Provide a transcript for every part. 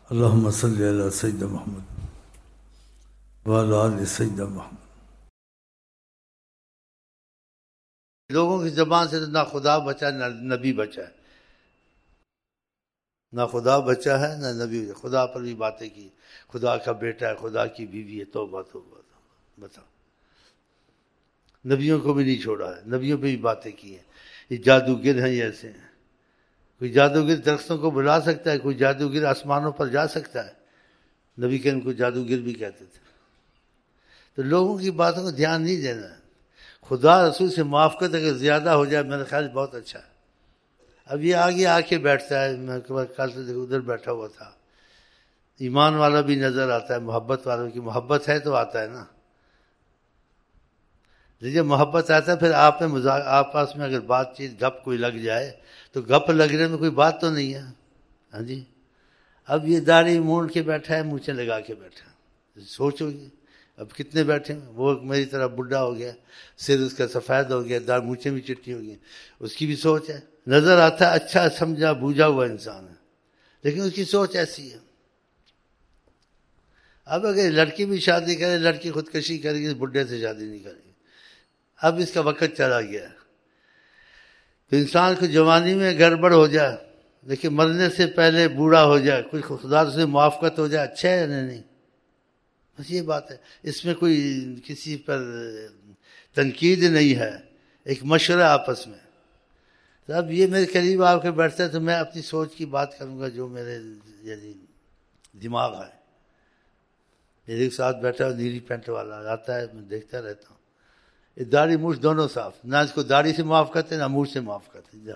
اللہم صلی علی سیدنا محمد وعلی آل سیدنا محمد۔ لوگوں کی زبان سے تو نہ خدا بچا نہ نبی بچا ہے، نہ خدا بچا ہے نہ نبی بچا۔ خدا پر بھی باتیں کی، خدا کا بیٹا ہے، خدا کی بیوی ہے، توبہ توبہ بتا۔ نبیوں کو بھی نہیں چھوڑا ہے، نبیوں پہ بھی باتیں کی ہیں۔ یہ جادوگر ہیں، یہ ایسے ہیں۔ کوئی جادوگر درختوں کو بلا سکتا ہے، کوئی جادوگر آسمانوں پر جا سکتا ہے؟ نبی کے ان کو جادوگر بھی کہتے تھے۔ تو لوگوں کی باتوں کو دھیان نہیں دینا ہے۔ خدا رسول سے موافقت اگر زیادہ ہو جائے میرا خیال بہت اچھا ہے۔ اب یہ آگے آ کے بیٹھتا ہے، میں کل سے ادھر بیٹھا ہوا تھا، ایمان والا بھی نظر آتا ہے، محبت والوں کی محبت ہے تو آتا ہے نا۔ جب محبت آتا ہے پھر آپس میں اگر بات چیت گپ کوئی لگ جائے تو گپ لگنے میں کوئی بات تو نہیں ہے، ہاں جی۔ اب یہ داڑھی مونڈ کے بیٹھا ہے، مونچھیں لگا کے بیٹھا ہے، سوچو گے اب کتنے بیٹھے ہیں۔ وہ میری طرح بڈھا ہو گیا، سر اس کا سفید ہو گیا، داڑھ مونچھیں بھی چٹی ہو گئی، اس کی بھی سوچ ہے۔ نظر آتا ہے اچھا سمجھا بوجھا ہوا انسان ہے، لیکن اس کی سوچ ایسی ہے۔ اب اگر لڑکی بھی شادی کرے، لڑکی خودکشی کرے گی، بڈھے سے شادی نہیں کرے گی۔ اب اس کا وقت چلا گیا ہے۔ تو انسان کو جوانی میں گڑبڑ ہو جائے لیکن مرنے سے پہلے بوڑھا ہو جائے، کوئی خدا سے موافقت ہو جائے، اچھا ہے یا نہیں؟ بس یہ بات ہے، اس میں کوئی کسی پر تنقید نہیں ہے، ایک مشورہ آپس میں۔ تو اب یہ میرے قریب آ کے بیٹھتا ہے تو میں اپنی سوچ کی بات کروں گا جو میرے یعنی دماغ ہے۔ میرے ایک ساتھ بیٹھا ہے نیلی پینٹ والا، آتا ہے میں دیکھتا رہتا ہوں، یہ داڑھی مونچھ دونوں صاف، نہ اس کو داڑھی سے موافقت ہے نہ مونچھ سے موافقت ہے۔ جا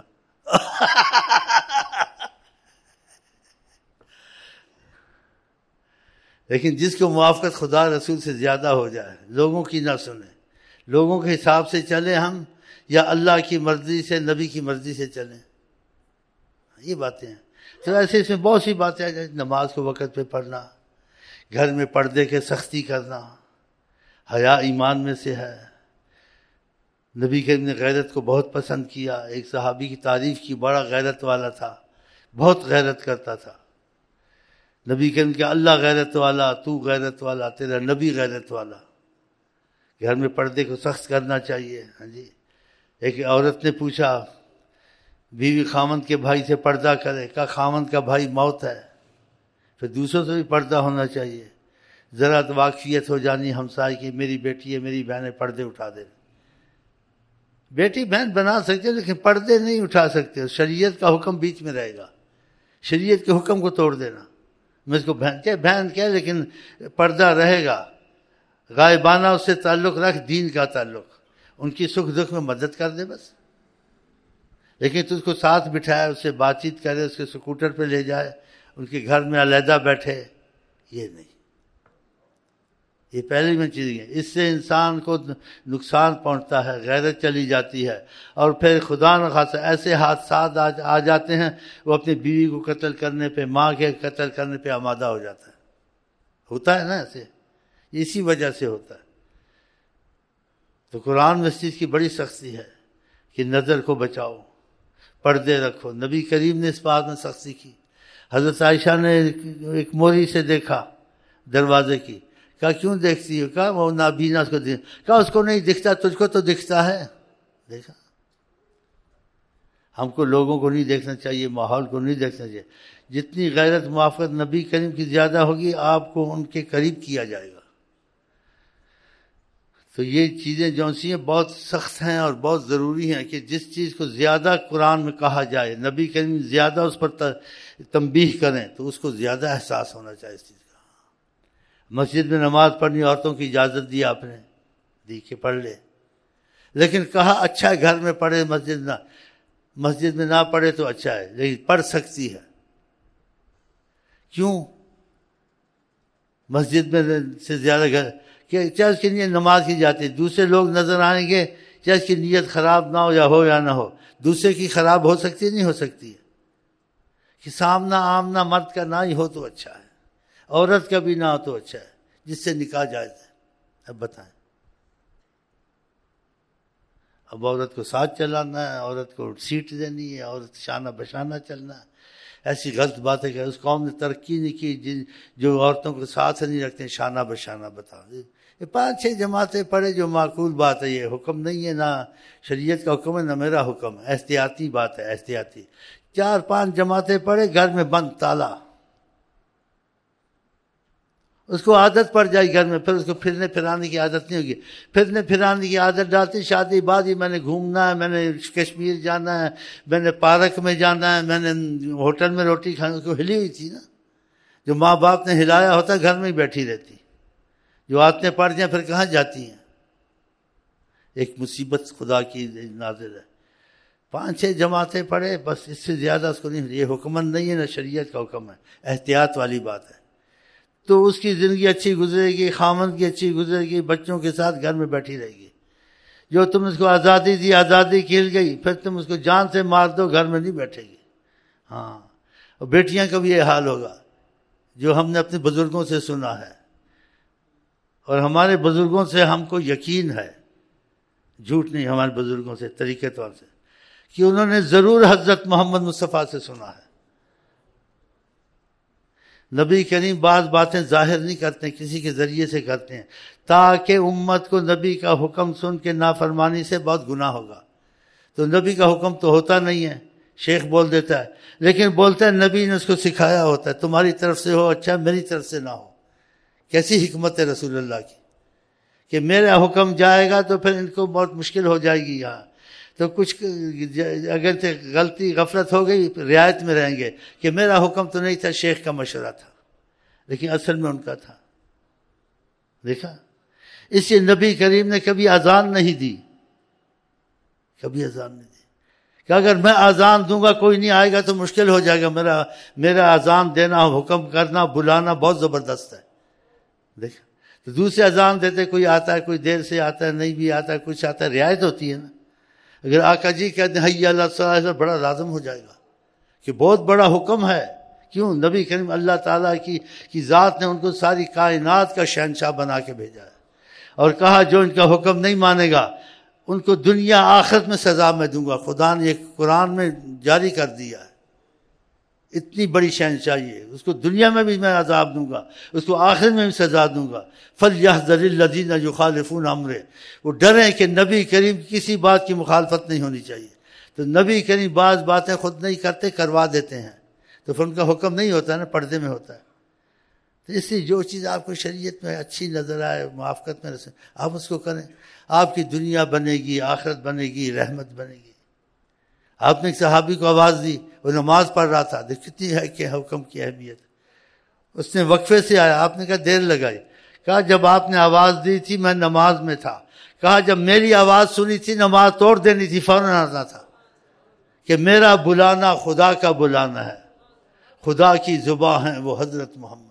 لیکن جس کو موافقت خدا رسول سے زیادہ ہو جائے، لوگوں کی نہ سنیں، لوگوں کے حساب سے چلیں ہم یا اللہ کی مرضی سے، نبی کی مرضی سے چلیں، یہ باتیں ہیں۔ تو ایسے اس میں بہت سی باتیں ہیں، نماز کو وقت پہ پڑھنا، گھر میں پردے کے سختی کرنا، حیا ایمان میں سے ہے۔ نبی کریم نے غیرت کو بہت پسند کیا، ایک صحابی کی تعریف کی، بڑا غیرت والا تھا، بہت غیرت کرتا تھا۔ نبی کریم کہ اللہ غیرت والا، تو غیرت والا، تیرا نبی غیرت والا۔ گھر میں پردے کو سخت کرنا چاہیے، ہاں جی۔ ایک عورت نے پوچھا بیوی خامند کے بھائی سے پردہ کرے، کہا خامند کا بھائی موت ہے۔ پھر دوسروں سے بھی پردہ ہونا چاہیے، ذرا واقفیت ہو جانی ہمسائے کی، میری بیٹی ہے میری بہن ہے، پردے اٹھا دے۔ بیٹی بہن بنا سکتے ہیں لیکن پردے نہیں اٹھا سکتے، شریعت کا حکم بیچ میں رہے گا، شریعت کے حکم کو توڑ دینا۔ میں اس کو بہن کہہ لیکن پردہ رہے گا، غائبانہ اس سے تعلق رکھ، دین کا تعلق، ان کی سکھ دکھ میں مدد کر دے بس۔ لیکن تو اس کو ساتھ بٹھائے، اس سے بات چیت کرے، اس کے سکوٹر پہ لے جائے، ان کے گھر میں علیحدہ بیٹھے، یہ نہیں۔ یہ پہلی میں چیز ہے، اس سے انسان کو نقصان پہنچتا ہے، غیرت چلی جاتی ہے، اور پھر خدا نخواستہ ایسے حادثات آ جاتے ہیں، وہ اپنی بیوی کو قتل کرنے پہ، ماں کے قتل کرنے پہ آمادہ ہو جاتا ہے۔ ہوتا ہے نا ایسے، اسی وجہ سے ہوتا ہے۔ تو قرآن میں اس چیز کی بڑی سختی ہے کہ نظر کو بچاؤ، پردے رکھو۔ نبی کریم نے اس بات میں سختی کی۔ حضرت عائشہ نے ایک موری سے دیکھا دروازے کی، کہا کیوں دیکھتی ہو؟ کہا وہ نابینا اس کو کہا اس کو نہیں دکھتا، تجھ کو تو دکھتا ہے۔ دیکھا، ہم کو لوگوں کو نہیں دیکھنا چاہیے، ماحول کو نہیں دیکھنا چاہیے۔ جتنی غیرت موافقت نبی کریم کی زیادہ ہوگی، آپ کو ان کے قریب کیا جائے گا۔ تو یہ چیزیں جو سی ہیں بہت سخت ہیں اور بہت ضروری ہیں کہ جس چیز کو زیادہ قرآن میں کہا جائے، نبی کریم زیادہ اس پر تنبیہ کریں تو اس کو زیادہ احساس ہونا چاہیے اس چیز کا۔ مسجد میں نماز پڑھنی عورتوں کی اجازت دی آپ نے، دی کہ پڑھ لے، لیکن کہا اچھا گھر میں پڑھے، مسجد میں نہ پڑھے تو اچھا ہے، لیکن پڑھ سکتی ہے۔ کیوں؟ مسجد میں سے زیادہ گھر کہ چرچ کی نیت نماز کی جاتی ہے، دوسرے لوگ نظر آئیں گے، چرچ کی نیت خراب نہ ہو یا نہ ہو، دوسرے کی خراب ہو سکتی ہے نہیں ہو سکتی ہے؟ کہ سامنا آمنا مرد کا نہ ہی ہو تو اچھا ہے، عورت کا بھی نہ ہو تو اچھا ہے، جس سے نکاح جائز ہے۔ اب بتائیں، اب عورت کو ساتھ چلانا ہے، عورت کو سیٹ دینی ہے، عورت شانہ بشانہ چلنا ہے، ایسی غلط باتیں کہ اس قوم نے ترقی نہیں کی جو عورتوں کو ساتھ نہیں رکھتے، شانہ بشانہ بتاؤ. یہ 5-6 جماعتیں پڑھے جو معقول بات ہے، یہ حکم نہیں ہے، نہ شریعت کا حکم ہے نہ میرا حکم ہے، احتیاطی بات ہے، احتیاطی. 4-5 جماعتیں پڑھے، گھر میں بند تالا، اس کو عادت پڑ جائے گھر میں، پھر اس کو پھرنے پھرانے کی عادت نہیں ہوگی. پھرنے پھرانے کی عادت ڈالتی شادی بعد ہی، میں نے گھومنا ہے، میں نے کشمیر جانا ہے، میں نے پارک میں جانا ہے، میں نے ہوٹل میں روٹی کھانا. اس کو ہلی ہوئی تھی نا، جو ماں باپ نے ہلایا ہوتا گھر میں ہی بیٹھی رہتی. جو عادتیں پڑ جائیں پھر کہاں جاتی ہیں. ایک مصیبت خدا کی نازل ہے. 5-6 جماعتیں پڑھے بس، اس سے زیادہ اس کو نہیں. یہ حکمن نہیں ہے، نہ شریعت کا حکم ہے، احتیاط والی بات ہے. تو اس کی زندگی اچھی گزرے گی، خامن کی اچھی گزرے گی، بچوں کے ساتھ گھر میں بیٹھی رہے گی. جو تم اس کو آزادی دی، آزادی کھل گئی، پھر تم اس کو جان سے مار دو، گھر میں نہیں بیٹھے گی. ہاں، اور بیٹیاں کا بھی یہ حال ہوگا جو ہم نے اپنے بزرگوں سے سنا ہے، اور ہمارے بزرگوں سے ہم کو یقین ہے، جھوٹ نہیں، ہمارے بزرگوں سے طریقے طور سے، کہ انہوں نے ضرور حضرت محمد مصطفیٰ سے سنا ہے. نبی کریم بعض باتیں ظاہر نہیں کرتے، کسی کے ذریعے سے کرتے ہیں، تاکہ امت کو نبی کا حکم سن کے نافرمانی سے بہت گناہ ہوگا. تو نبی کا حکم تو ہوتا نہیں ہے، شیخ بول دیتا ہے، لیکن بولتا ہے نبی نے اس کو سکھایا ہوتا ہے، تمہاری طرف سے ہو اچھا، میری طرف سے نہ ہو. کیسی حکمت ہے رسول اللہ کی کہ میرا حکم جائے گا تو پھر ان کو بہت مشکل ہو جائے گی. یہاں تو کچھ اگر غلطی غفلت ہو گئی رعایت میں رہیں گے کہ میرا حکم تو نہیں تھا، شیخ کا مشورہ تھا، لیکن اصل میں ان کا تھا. دیکھا، اس لیے نبی کریم نے کبھی اذان نہیں دی، کبھی اذان نہیں دی کہ اگر میں اذان دوں گا کوئی نہیں آئے گا تو مشکل ہو جائے گا. میرا اذان دینا، حکم کرنا، بلانا بہت زبردست ہے. دیکھا، تو دوسرے اذان دیتے، کوئی آتا ہے، کوئی دیر سے آتا ہے، نہیں بھی آتا ہے، کچھ آتا ہے، رعایت ہوتی ہے نا. اگر آقا جی کہتے ہیں حی علی الصلاۃ، بڑا لازم ہو جائے گا کہ بہت بڑا حکم ہے. کیوں؟ نبی کریم اللہ تعالیٰ کی ذات نے ان کو ساری کائنات کا شہنشاہ بنا کے بھیجا ہے، اور کہا جو ان کا حکم نہیں مانے گا ان کو دنیا آخرت میں سزا میں دوں گا. خدا نے یہ قرآن میں جاری کر دیا ہے، اتنی بڑی شہنشاہی ہے. اس کو دنیا میں بھی میں عذاب دوں گا، اس کو آخرت میں بھی سزا دوں گا. فَلْيَحْذَرِ الَّذِينَ يُخَالِفُونَ عَمْرِهِ، وہ ڈریں کہ نبی کریم کسی بات کی مخالفت نہیں ہونی چاہیے. تو نبی کریم بعض باتیں خود نہیں کرتے، کروا دیتے ہیں، تو پھر ان کا حکم نہیں ہوتا نا، پردے میں ہوتا ہے. تو اس لیے جو چیز آپ کو شریعت میں اچھی نظر آئے، موافقت میں رسے، آپ اس کو کریں. آپ کی دنیا بنے گی، آخرت بنے گی، رحمت بنے گی. آپ نے ایک صحابی کو آواز دی، وہ نماز پڑھ رہا تھا، دیکھ کتنی ہے کہ حکم کی اہمیت. اس نے وقفے سے آیا، آپ نے کہا دیر لگائی. کہا جب آپ نے آواز دی تھی میں نماز میں تھا. کہا جب میری آواز سنی تھی نماز توڑ دینی تھی، فوراً آنا تھا. کہ میرا بلانا خدا کا بلانا ہے، خدا کی زباں ہے وہ حضرت محمد.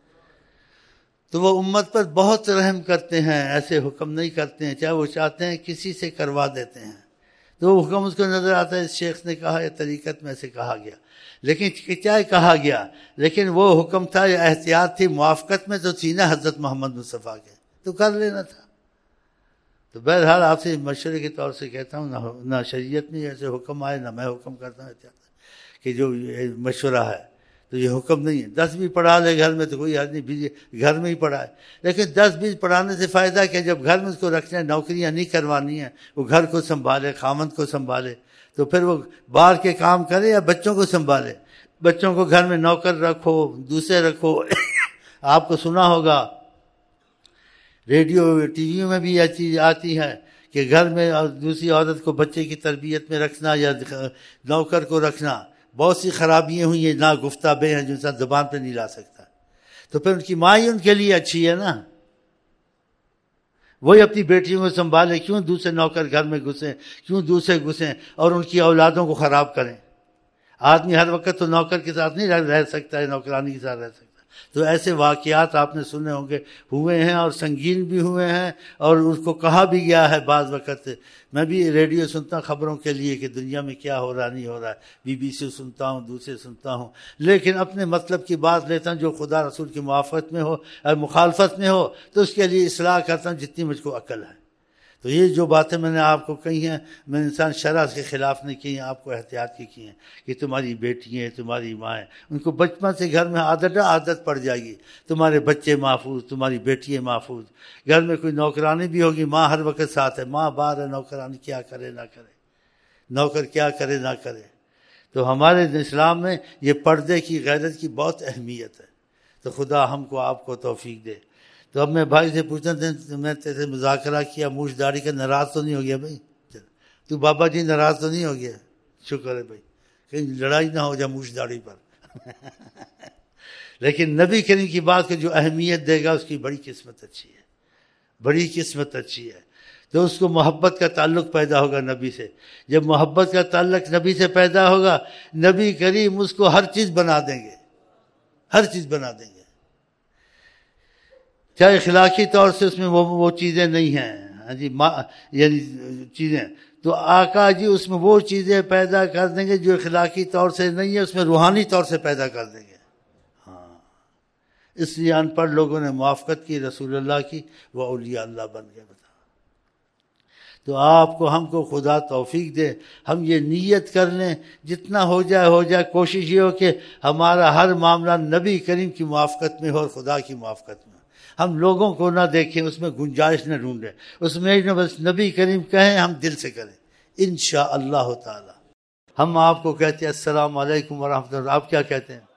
تو وہ امت پر بہت رحم کرتے ہیں، ایسے حکم نہیں کرتے ہیں، چاہے وہ چاہتے ہیں کسی سے کروا دیتے ہیں. تو وہ حکم اس کو نظر آتا ہے، اس شیخ نے کہا یا طریقت میں سے کہا گیا، لیکن چاہے کہا گیا، لیکن وہ حکم تھا یا احتیاط تھی، موافقت میں تو تھی نا حضرت محمد مصطفیٰ کے، تو کر لینا تھا. تو بہرحال آپ سے مشورے کے طور سے کہتا ہوں، نہ شریعت میں ایسے حکم آئے، نہ میں حکم کرتا ہوں کہ جو یہ مشورہ ہے تو یہ حکم نہیں ہے. 10 بھی پڑھا لے گھر میں تو کوئی حد نہیں، گھر میں ہی پڑھائے. لیکن 10-20 پڑھانے سے فائدہ کہ جب گھر میں اس کو رکھنا ہے، نوکریاں نہیں کروانی ہیں، وہ گھر کو سنبھالے، خامند کو سنبھالے، تو پھر وہ باہر کے کام کرے یا بچوں کو سنبھالے. بچوں کو گھر میں نوکر رکھو، دوسرے رکھو. آپ کو سنا ہوگا ریڈیو ٹی وی میں بھی یہ چیز آتی ہے کہ گھر میں دوسری عورت کو بچے کی تربیت میں رکھنا یا نوکر کو رکھنا، بہت سی خرابیاں ہوئی ہیں، نا گفتہ بے ہیں جو انسان زبان پہ نہیں لا سکتا. تو پھر ان کی ماں ہی ان کے لیے اچھی ہے نا، وہی اپنی بیٹیوں کو سنبھالے. کیوں دوسرے نوکر گھر میں گھسیں، کیوں دوسرے گھسیں اور ان کی اولادوں کو خراب کریں. آدمی ہر وقت تو نوکر کے ساتھ نہیں رہ سکتا ہے، نوکرانی کے ساتھ رہ سکتا. تو ایسے واقعات آپ نے سنے ہوں گے، ہوئے ہیں اور سنگین بھی ہوئے ہیں، اور اس کو کہا بھی گیا ہے. بعض وقت میں بھی ریڈیو سنتا ہوں خبروں کے لیے کہ دنیا میں کیا ہو رہا نہیں ہو رہا ہے، BBC سنتا ہوں، دوسرے سنتا ہوں، لیکن اپنے مطلب کی بات لیتا ہوں جو خدا رسول کی موافقت میں ہو اور مخالفت میں ہو تو اس کے لیے اصلاح کرتا ہوں جتنی مجھ کو عقل ہے. تو یہ جو باتیں میں نے آپ کو کہی ہیں، میں انسان شرع کے خلاف نہیں کی ہیں، آپ کو احتیاط کی ہیں کہ تمہاری بیٹی ہیں، تمہاری ماں ہیں، ان کو بچپن سے گھر میں عادت پڑ جائے گی، تمہارے بچے محفوظ، تمہاری بیٹی محفوظ، گھر میں کوئی نوکرانی بھی ہوگی، ماں ہر وقت ساتھ ہے، ماں باہر ہے، نوکرانی کیا کرے نہ کرے، نوکر کیا کرے نہ کرے۔ تو ہمارے اسلام میں یہ پردے کی، غیرت کی بہت اہمیت ہے۔ تو خدا ہم کو آپ کو توفیق دے۔ تو اب میں بھائی سے پوچھنا تھا، میں تیرے سے مذاکرہ کیا، موچھ داڑھی کا، ناراض تو نہیں ہو گیا بھائی؟ تو بابا جی ناراض تو نہیں ہو گیا؟ شکر ہے بھائی، کہیں لڑائی نہ ہو جائے موچھ داڑھی پر۔ لیکن نبی کریم کی بات کو جو اہمیت دے گا، اس کی بڑی قسمت اچھی ہے، بڑی قسمت اچھی ہے۔ تو اس کو محبت کا تعلق پیدا ہوگا نبی سے۔ جب محبت کا تعلق نبی سے پیدا ہوگا، نبی کریم اس کو ہر چیز بنا دیں گے، ہر چیز بنا دیں گے، چاہے اخلاقی طور سے اس میں وہ چیزیں نہیں ہیں، ہاں جی، یعنی چیزیں، تو آقا جی اس میں وہ چیزیں پیدا کر دیں گے جو اخلاقی طور سے نہیں ہے، اس میں روحانی طور سے پیدا کر دیں گے۔ ہاں، اس لیے ان پڑھ لوگوں نے موافقت کی رسول اللہ کی، وہ اولیاء اللہ بن گئے۔ بتا، تو آپ کو ہم کو خدا توفیق دے، ہم یہ نیت کر لیں، جتنا ہو جائے، کوشش یہ ہو کہ ہمارا ہر معاملہ نبی کریم کی موافقت میں ہو اور خدا کی موافقت میں۔ ہم لوگوں کو نہ دیکھیں، اس میں گنجائش نہ ڈھونڈیں، اس میں نہ بس نبی کریم کہیں، ہم دل سے کریں انشاءاللہ تعالی۔ ہم آپ کو کہتے ہیں السلام علیکم ورحمۃ اللہ، آپ کیا کہتے ہیں؟